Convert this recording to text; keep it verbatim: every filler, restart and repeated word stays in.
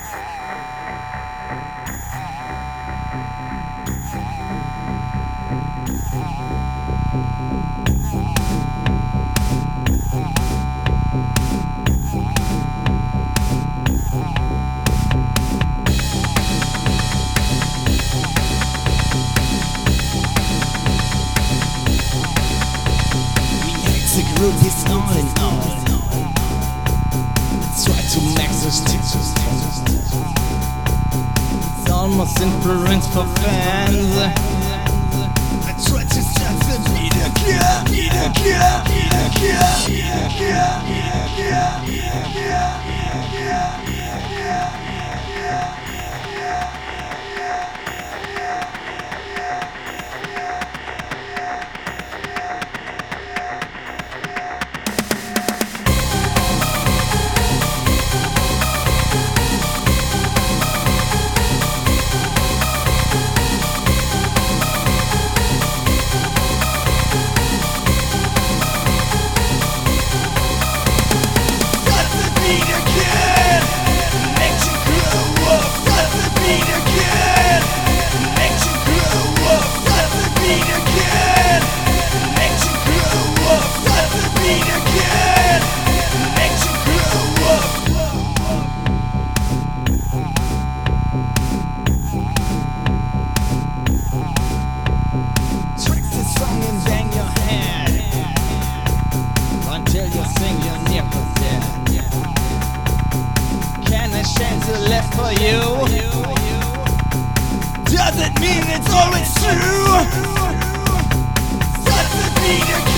Group is on and on. Try to max the stitches. It's almost inference for fans. I try to stop the beat again, beat again, beat again, beat again, beat again, beat again, beat again, beat again. Left for you. Does it mean it's always true? Start the beat again.